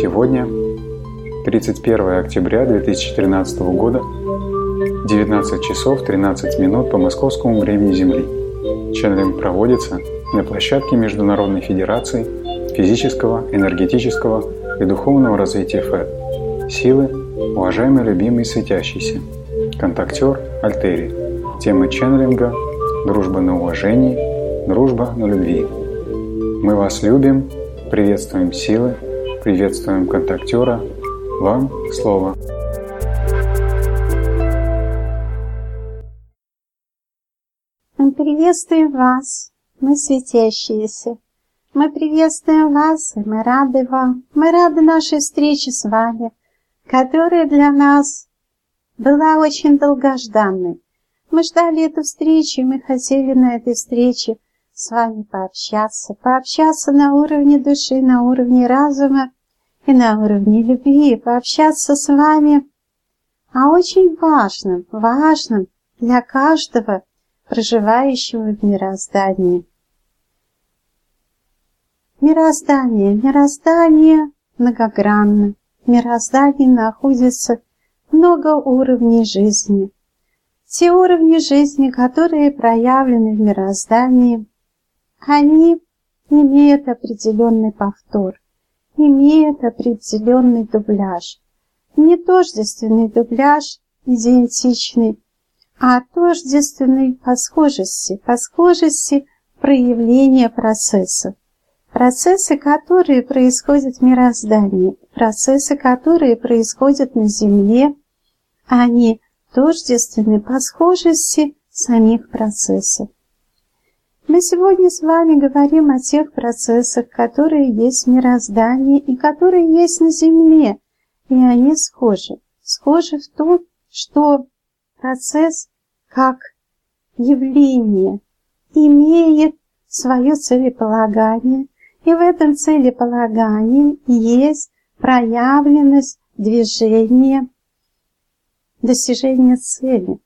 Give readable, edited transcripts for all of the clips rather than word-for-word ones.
Сегодня, 31 октября 2013 года, 19 часов 13 минут по московскому времени Земли. Ченнелинг проводится на площадке Международной Федерации физического, энергетического и духовного развития ФЭД. Силы, уважаемый, любимый, светящийся. Контактер Альтери. Тема ченнелинга «Дружба на уважении, дружба на любви». Мы вас любим, приветствуем силы, приветствуем контактера. Вам слово. Мы приветствуем вас, мы светящиеся. Мы приветствуем вас, и мы рады вам. Мы рады нашей встрече с вами, которая для нас была очень долгожданной. Мы ждали эту встречу, и мы хотели на этой встрече с вами пообщаться на уровне души, на уровне разума и на уровне любви, пообщаться с вами о очень важном для каждого проживающего в мироздании. Мироздание многогранно. В мироздании находится много уровней жизни. Те уровни жизни, которые проявлены в мироздании, они имеют определенный повтор, имеют определенный дубляж. Не тождественный дубляж, идентичный, а тождественный по схожести проявления процессов. Процессы, которые происходят в мироздании, процессы, которые происходят на Земле, они тождественны по схожести самих процессов. Мы сегодня с вами говорим о тех процессах, которые есть в мироздании и которые есть на Земле, и они схожи. Схожи в том, что процесс как явление имеет свое целеполагание, и в этом целеполагании есть проявленность движения, достижения цели.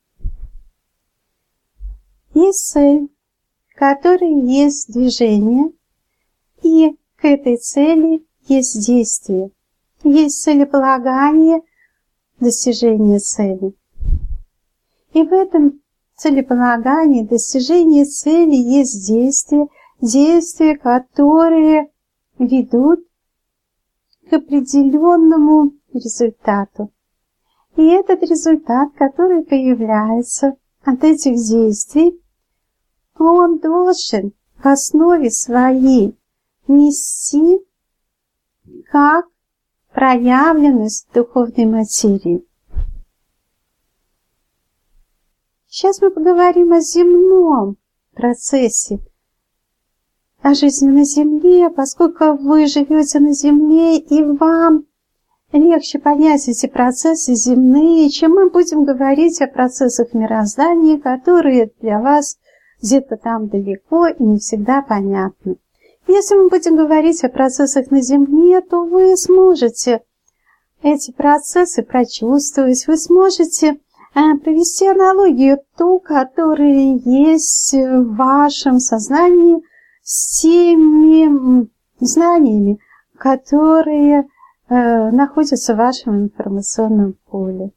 Есть цель, в которой есть движение, и к этой цели есть действие. Есть целеполагание достижения цели. И в этом целеполагании достижения цели есть действия, которые ведут к определенному результату. И этот результат, который появляется от этих действий, он должен в основе своей нести как проявленность духовной материи. Сейчас мы поговорим о земном процессе, о жизни на Земле, поскольку вы живете на Земле, и вам легче понять эти процессы земные, чем мы будем говорить о процессах мироздания, которые для вас где-то там далеко и не всегда понятны. Если мы будем говорить о процессах на Земле, то вы сможете эти процессы прочувствовать, вы сможете провести аналогию ту, которая есть в вашем сознании с теми знаниями, которые находятся в вашем информационном поле.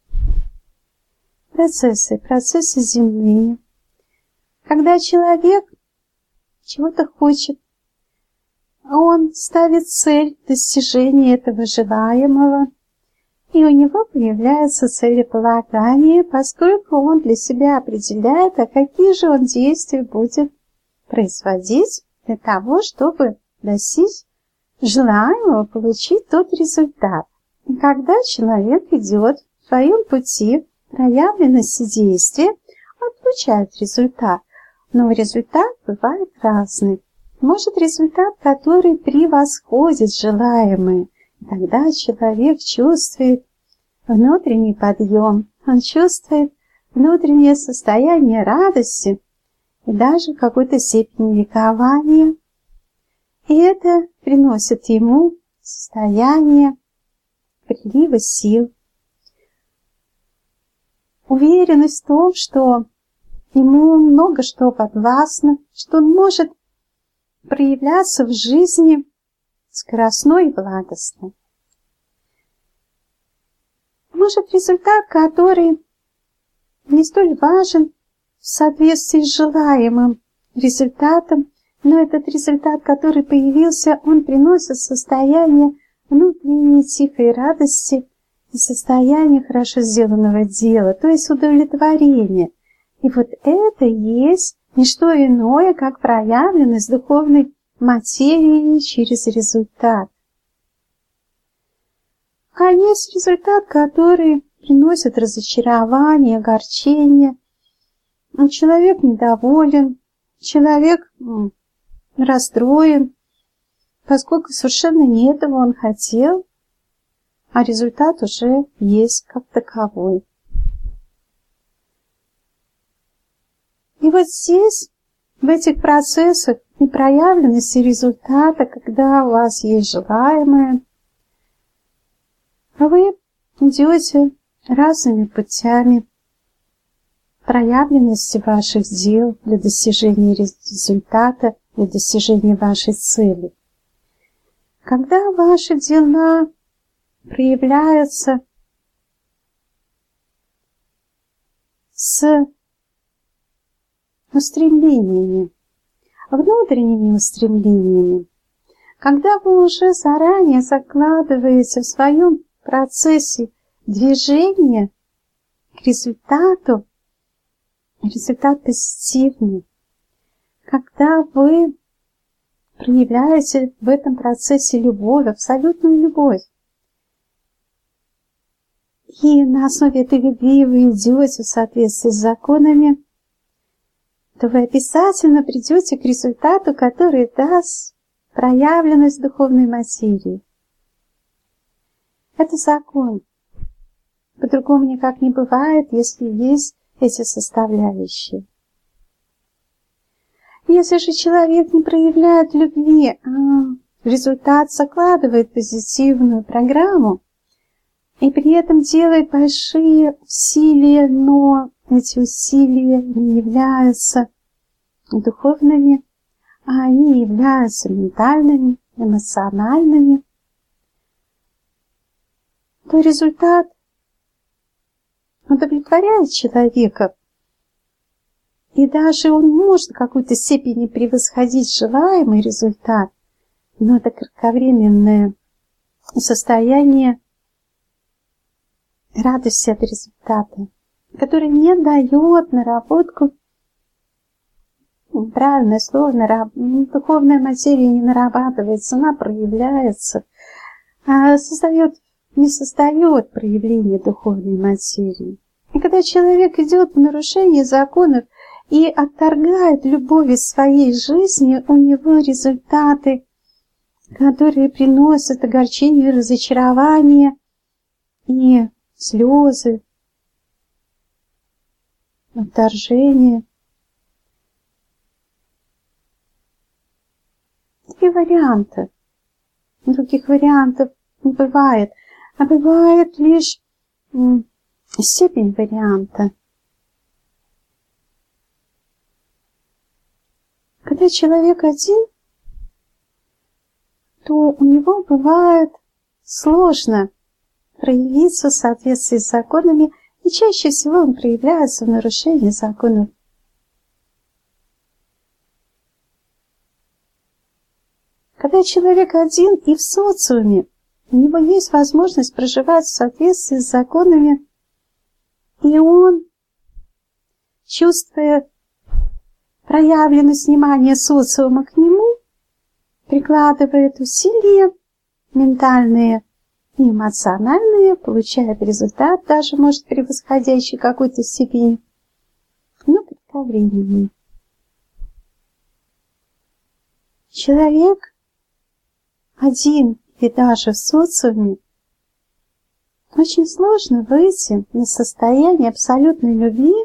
Процессы земные. Когда человек чего-то хочет, он ставит цель достижения этого желаемого, и у него появляется целеполагание, поскольку он для себя определяет, а какие же он действия будет производить для того, чтобы достичь желаемого, получить тот результат. И когда человек идет в своем пути проявленности действия, он получает результат. Но результат бывает разный. Может результат, который превосходит желаемое. И тогда человек чувствует внутренний подъем, он чувствует внутреннее состояние радости и даже в какой-то степени ликования. И это приносит ему состояние прилива сил, уверенность в том, что ему много что подвластно, что он может проявляться в жизни скоростно и благостно. может результат, который не столь важен в соответствии с желаемым результатом, но этот результат, который появился, он приносит состояние внутренней тихой радости и состояние хорошо сделанного дела, то есть удовлетворение. И вот это есть не что иное, как проявленность духовной материи через результат. А есть результат, который приносит разочарование, огорчение. Человек недоволен, человек расстроен, поскольку совершенно не этого он хотел, а результат уже есть как таковой. И вот здесь, в этих процессах непроявленности результата, когда у вас есть желаемое, вы идете разными путями проявленности ваших дел для достижения результата, для достижения вашей цели. Когда ваши дела проявляются с устремлениями, внутренними устремлениями, когда вы уже заранее закладываете в своем процессе движения к результату, результат позитивный, когда вы проявляете в этом процессе любовь, абсолютную любовь, и на основе этой любви вы идете в соответствии с законами, то вы обязательно придете к результату, который даст проявленность духовной материи. Это закон. По-другому никак не бывает, если есть эти составляющие. Если же человек не проявляет любви, а результат закладывает позитивную программу, и при этом делает большие усилия, но эти усилия не являются духовными, а они являются ментальными, эмоциональными, то результат удовлетворяет человека, и даже он может в какой-то степени превосходить желаемый результат, но это кратковременное состояние радости от результата, которое не дает наработку, правильное слово, духовная материя не нарабатывается, она проявляется, а не создает проявление духовной материи. И когда человек идет в нарушение законов и отторгает любовь из своей жизни, у него результаты, которые приносят огорчение, разочарование и слезы, отторжение. Три варианта. Других вариантов не бывает. А бывает лишь степень варианта. Когда человек один, то у него бывает сложно проявиться в соответствии с законами, и чаще всего он проявляется в нарушении законов. Когда человек один и в социуме, у него есть возможность проживать в соответствии с законами, и он, чувствуя проявленность внимания социума к нему, прикладывает усилия ментальные и эмоциональные, получает результат, даже может превосходящий какой-то степени, но кратковременный. Человек один и даже в социуме очень сложно выйти на состояние абсолютной любви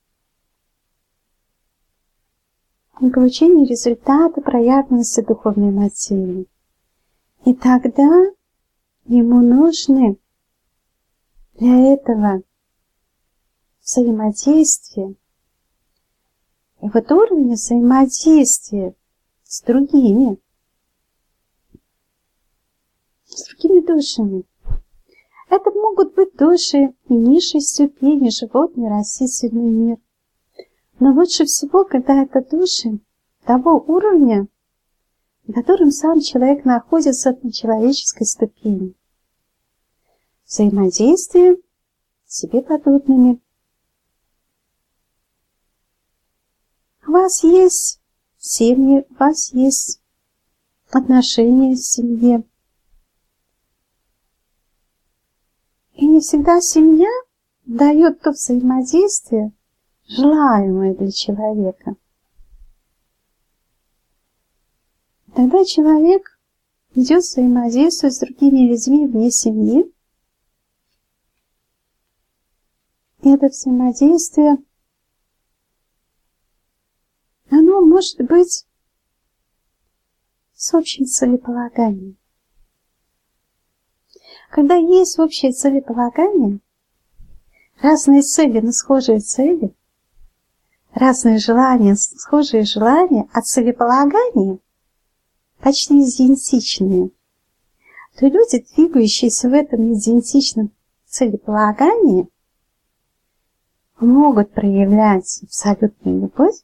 и получения результата проявленности духовной материи. И тогда ему нужны для этого взаимодействия. И вот уровень взаимодействия с другими душами. Это могут быть души и низшей ступени, животный, растительный мир. Но лучше всего, когда это души того уровня, на котором сам человек находится на человеческой ступени. Взаимодействие с себе подобными. У вас есть семьи, у вас есть отношения в семье. И не всегда семья дает то взаимодействие, желаемое для человека. Тогда человек идет взаимодействовать с другими людьми вне семьи. И это взаимодействие, оно может быть с общим целеполаганием. Когда есть общее целеполагание, разные цели, но схожие цели, разные желания, схожие желания, а целеполагания почти идентичные, то люди, двигающиеся в этом идентичном целеполагании, могут проявлять абсолютную любовь,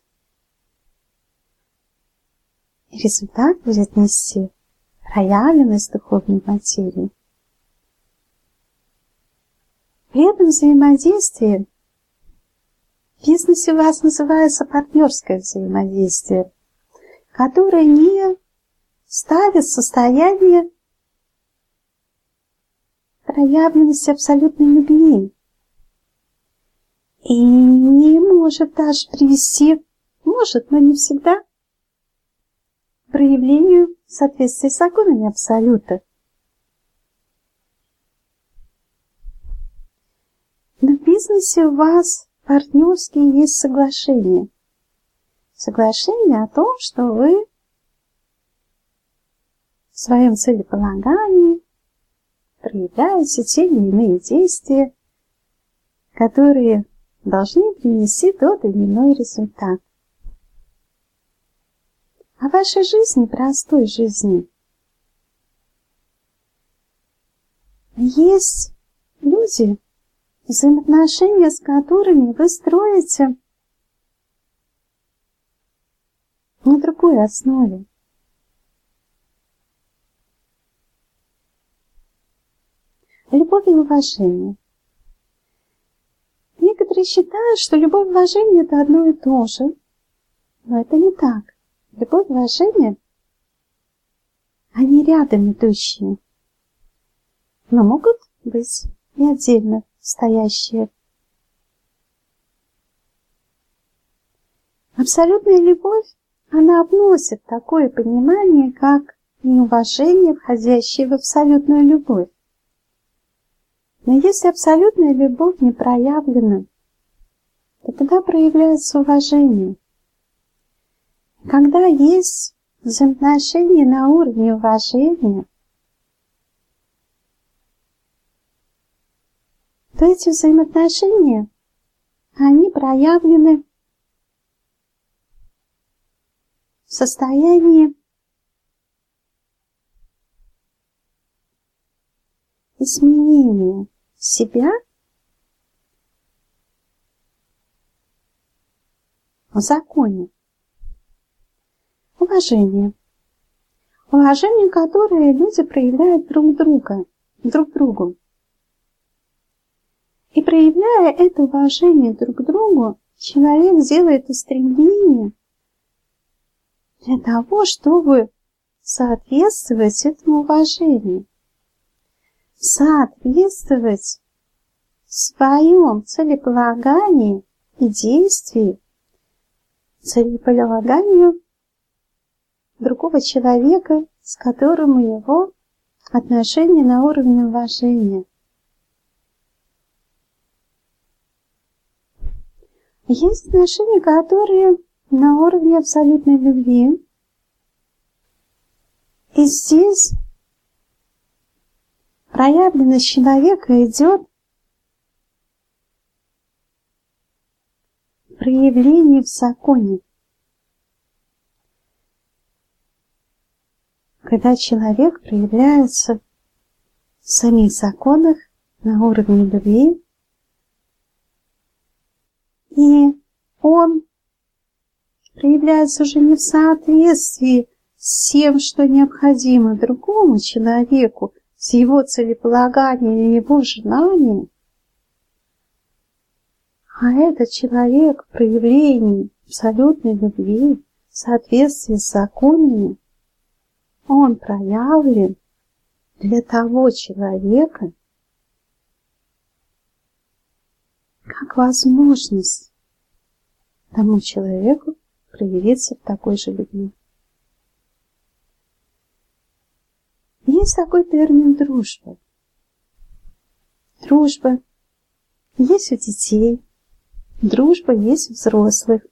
и результат будет нести проявленность духовной материи. При этом взаимодействие в бизнесе у вас называется партнерское взаимодействие, которое не ставит состояние проявленности абсолютной любви и не может даже привести, может, но не всегда, к проявлению соответствия с законами абсолюта. Но в бизнесе у вас партнерские есть соглашения. Соглашение о том, что вы в своем целеполагании проявляете те или иные действия, которые должны принести тот или иной результат. А в вашей жизни, простой жизни, есть люди, взаимоотношения с которыми вы строите на другой основе. Любовь и уважение. Некоторые считают, что любовь и уважение – это одно и то же, но это не так. Любовь и уважение, они рядом идущие, но могут быть и отдельно стоящие. Абсолютная любовь, она обносит такое понимание, как неуважение, входящее в абсолютную любовь. Но если абсолютная любовь не проявлена, то тогда проявляется уважение. Когда есть взаимоотношения на уровне уважения, то эти взаимоотношения, они проявлены в состоянии изменения себя в законе. Уважение. Уважение, которое люди проявляют друг другу. И проявляя это уважение друг к другу, человек делает устремление для того, чтобы соответствовать этому уважению. Соответствовать в своем целеполагании и действии целеполаганию другого человека, с которым у него отношения на уровне уважения. Есть отношения, которые на уровне абсолютной любви. И здесь проявленность человека идет в проявлении в законе. Когда человек проявляется в самих законах на уровне любви, и он проявляется уже не в соответствии с тем, что необходимо другому человеку, с его целеполаганием и его желанием, а этот человек в проявлении абсолютной любви, в соответствии с законами, он проявлен для того человека, как возможность тому человеку проявиться в такой же любви. Есть такой термин дружба. Дружба есть у детей, дружба есть у взрослых.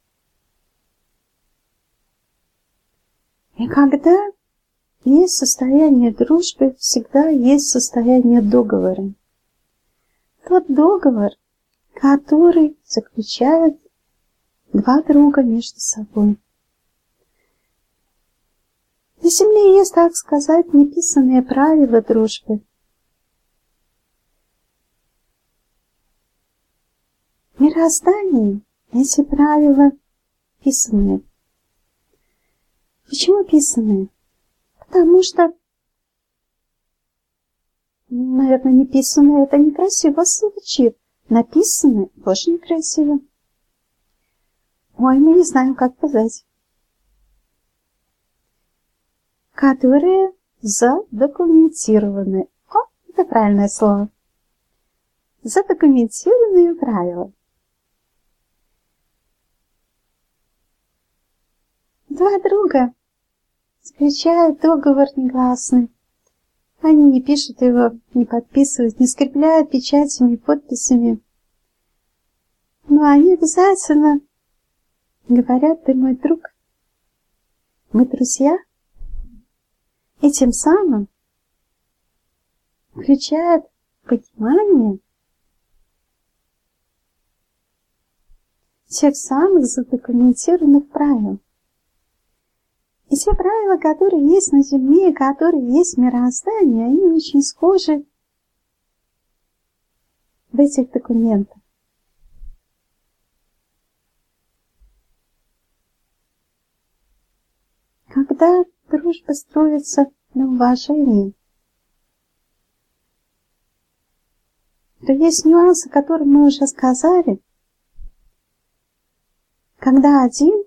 И когда есть состояние дружбы, всегда есть состояние договора. Тот договор, который заключают два друга между собой. На Земле есть, так сказать, неписанные правила дружбы. В мироздании эти правила писанные. Почему писанные? Потому что, наверное, неписанные это некрасиво звучит. Написанные тоже некрасиво. Ой, мы не знаем, как сказать. Которые задокументированы. О, это правильное слово. Задокументированные правила. Два друга заключают договор негласный. Они не пишут его, не подписывают, не скрепляют печатями и подписями. Но они обязательно говорят: ты мой друг, мы друзья. И тем самым включают понимание тех самых задокументированных правил. И те правила, которые есть на Земле, которые есть в мироздании, они очень схожи в этих документах. Когда дружба строится на уважении, то есть нюансы, которые мы уже сказали, когда один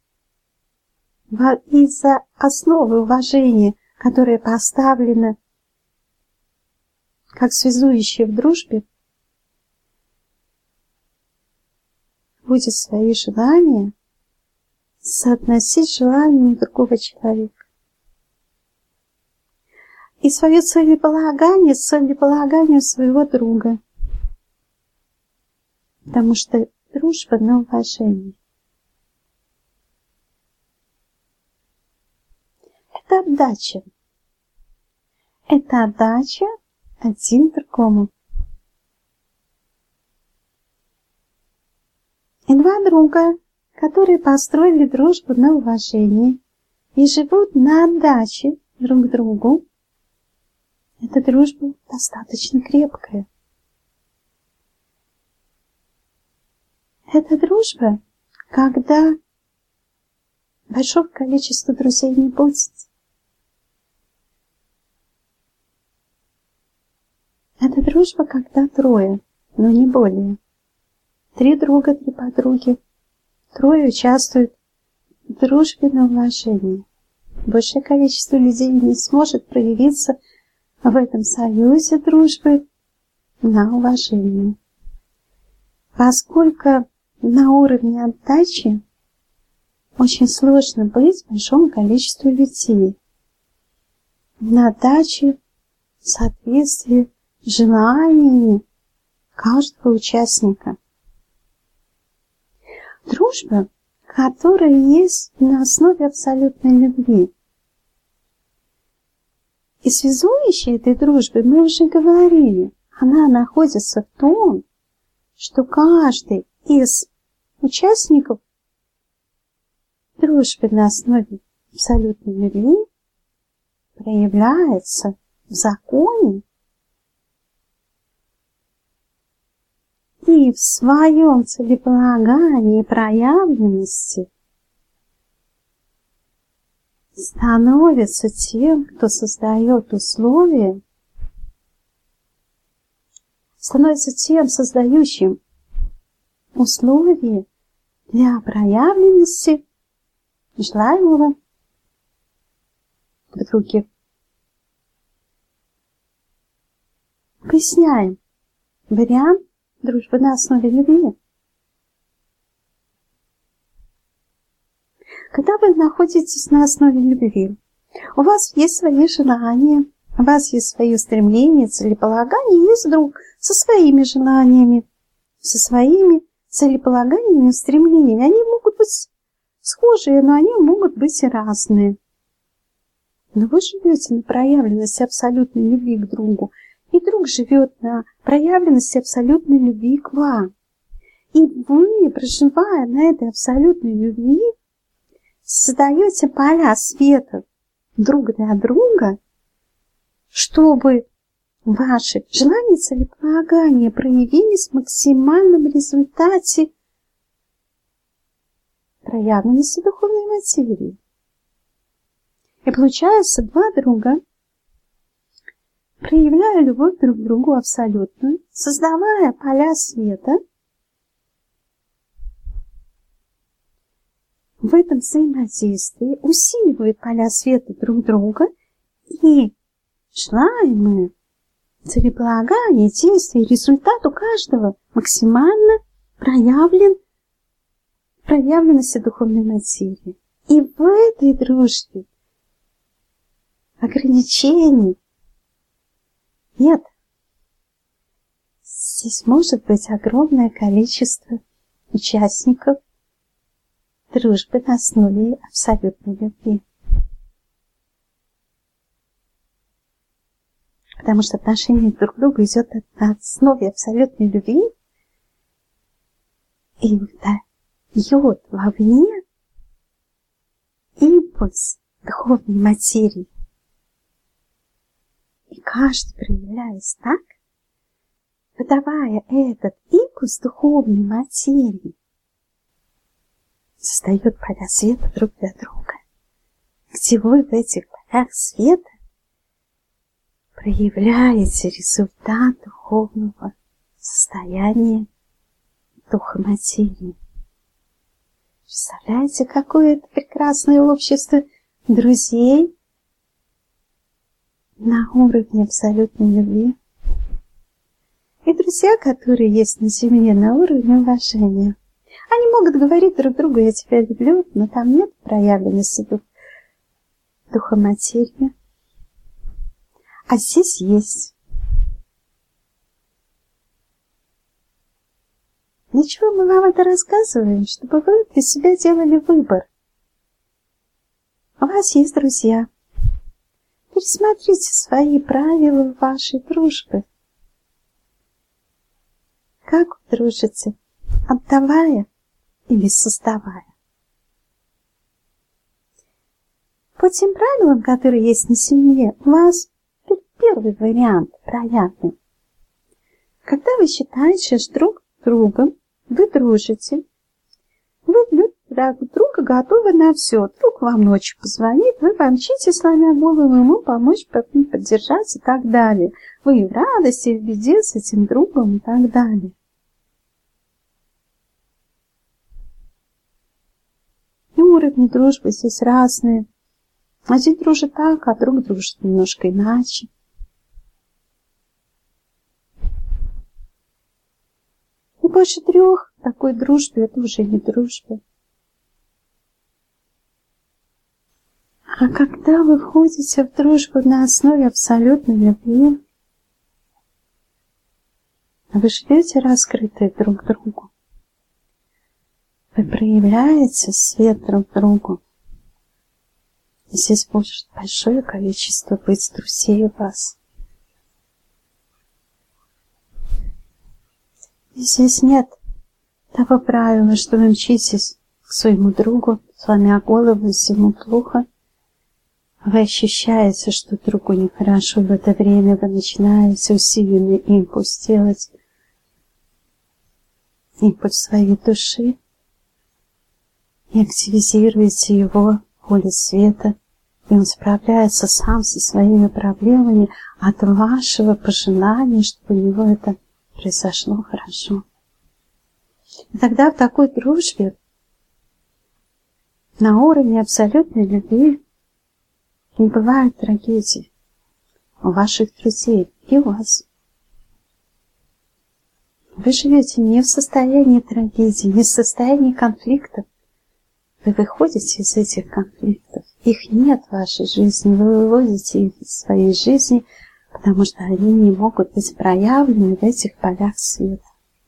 из-за основы уважения, которая поставлена как связующая в дружбе, будет свои желания соотносить с желаниями другого человека. И свое целеполагание с целеполаганием своего друга. Потому что дружба на уважении. Это отдача. Это отдача один другому. И два друга, которые построили дружбу на уважении и живут на отдаче друг другу, эта дружба достаточно крепкая. Это дружба, когда большого количества друзей не будет. Это дружба, когда трое, но не более. Три друга, три подруги. Трое участвуют в дружбе на уважении. Большее количество людей не сможет проявиться в этом союзе дружбы на уважение. Поскольку на уровне отдачи очень сложно быть большому количеству людей. На отдаче в соответствии с желаниями каждого участника. Дружба, которая есть на основе абсолютной любви. И связующей этой дружбы, мы уже говорили, она находится в том, что каждый из участников дружбы на основе абсолютной любви проявляется в законе и в своем целеполагании и проявленности становится тем, кто создает условия, становится тем создающим условия для проявленности желаемого в других. Поясняем. Вариант дружбы на основе любви. Когда вы находитесь на основе любви, у вас есть свои желания, у вас есть свои стремления, целеполагания, есть друг со своими желаниями, со своими целеполаганиями и стремлениями. Они могут быть схожие, но они могут быть и разные. Но вы живете на проявленности абсолютной любви к другу, и друг живет на проявленности абсолютной любви к вам. И вы, проживая на этой абсолютной любви, создаете поля света друг для друга, чтобы ваши желания и целеполагания проявились в максимальном результате проявленности духовной материи. И получается, два друга, проявляя любовь друг к другу абсолютную, создавая поля света, в этом взаимодействии усиливают поля света друг друга, и желаемые целеполагание, действие, результат у каждого максимально проявлен в проявленности духовной материи. И в этой дружбе ограничений нет. Здесь может быть огромное количество участников дружбы на основе абсолютной любви. Потому что отношение друг к другу идет на основе абсолютной любви и дает вовне импульс духовной материи. И каждый, проявляясь так, выдавая этот импульс духовной материи, создает поля света друг для друга, где вы в этих полях света проявляете результат духовного состояния духа материи. Представляете, какое это прекрасное общество друзей на уровне абсолютной любви. И друзья, которые есть на земле на уровне уважения. Они могут говорить друг другу: я тебя люблю, но там нет проявленности духа материи. А здесь есть. Для чего мы вам это рассказываем? Чтобы вы для себя делали выбор. У вас есть друзья. Пересмотрите свои правила вашей дружбы. Как вы дружите? Отдавая или создавая? По тем правилам, которые есть на земле, у вас первый вариант проявлен. Когда вы считаете, что друг с другом вы дружите, вы для друга готовы на все. Друг вам ночью позвонит, вы помчите, сломя голову, ему помочь, поддержать и так далее. Вы и в радости, и в беде с этим другом и так далее. И уровни дружбы здесь разные. Один дружит так, а друг дружит немножко иначе. И больше трех такой дружбы — это уже не дружба. А когда вы входите в дружбу на основе абсолютной любви, вы живете раскрытые друг другу. Вы проявляете свет друг другу. И здесь будет большое количество быть друзей у вас. И здесь нет того правила, что вы мчитесь к своему другу, сломя голову, если ему плохо. Вы ощущаете, что другу нехорошо, в это время вы начинаете усиленный импульс делать импульс своей души и активизируете его в поле света, и он справляется сам со своими проблемами от вашего пожелания, чтобы у него это произошло хорошо. И тогда в такой дружбе на уровне абсолютной любви не бывает трагедий у ваших друзей и у вас. Вы живете не в состоянии трагедии, не в состоянии конфликтов. Вы выходите из этих конфликтов. Их нет в вашей жизни. Вы выводите их из своей жизни, потому что они не могут быть проявлены в этих полях света.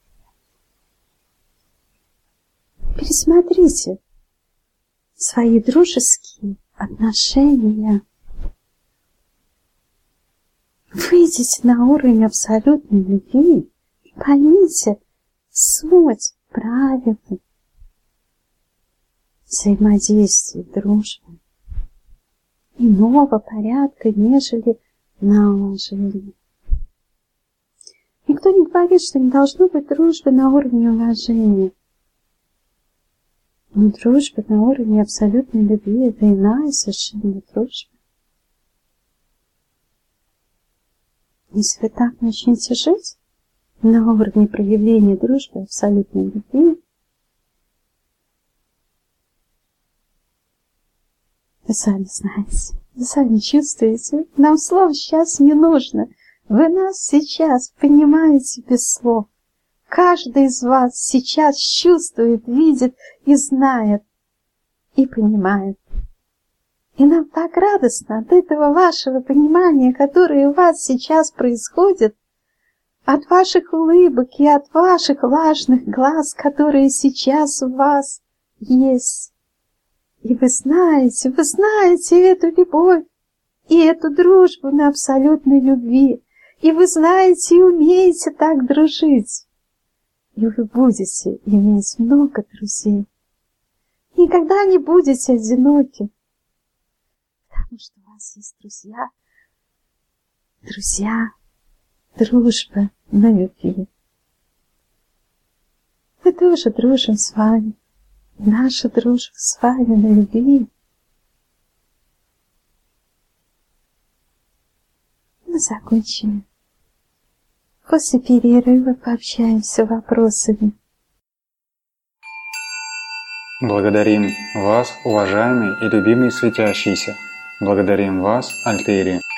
Пересмотрите свои дружеские отношения. Выйдите на уровень абсолютной любви и поймите суть правил взаимодействия, дружбы иного порядка, нежели на уважение. Никто не говорит, что не должно быть дружбы на уровне уважения. Но дружба на уровне абсолютной любви – это иная совершенно дружба. Если вы так начнете жить на уровне проявления дружбы, абсолютной любви, вы сами знаете, вы сами чувствуете, нам слов сейчас не нужно. Вы нас сейчас понимаете без слов. Каждый из вас сейчас чувствует, видит и знает, и понимает. И нам так радостно от этого вашего понимания, которое у вас сейчас происходит, от ваших улыбок и от ваших влажных глаз, которые сейчас у вас есть. И вы знаете эту любовь и эту дружбу на абсолютной любви. И вы знаете и умеете так дружить. И вы будете иметь много друзей. Никогда не будете одиноки. Потому что у вас есть друзья. Друзья, дружба на любви. Мы тоже дружим с вами. Наша дружба с вами на любви. Мы закончим. После перерыва пообщаемся вопросами. Благодарим вас, уважаемый и любимый светящийся. Благодарим вас, Альтери.